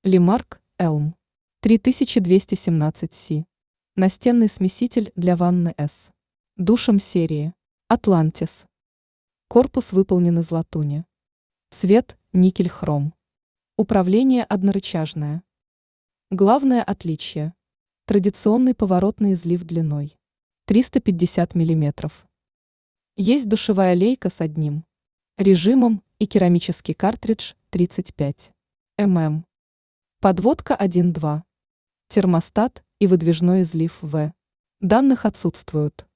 Лимарк Элм 3217C. Настенный смеситель для ванны С. Душем серии Атлантис. Корпус выполнен из латуни. Цвет никель-хром. Управление однорычажное. Главное отличие. Традиционный поворотный излив длиной 350 мм. Есть душевая лейка с одним режимом и керамический картридж 35 мм. Подводка 1.2. Термостат и выдвижной излив В. Данных отсутствуют.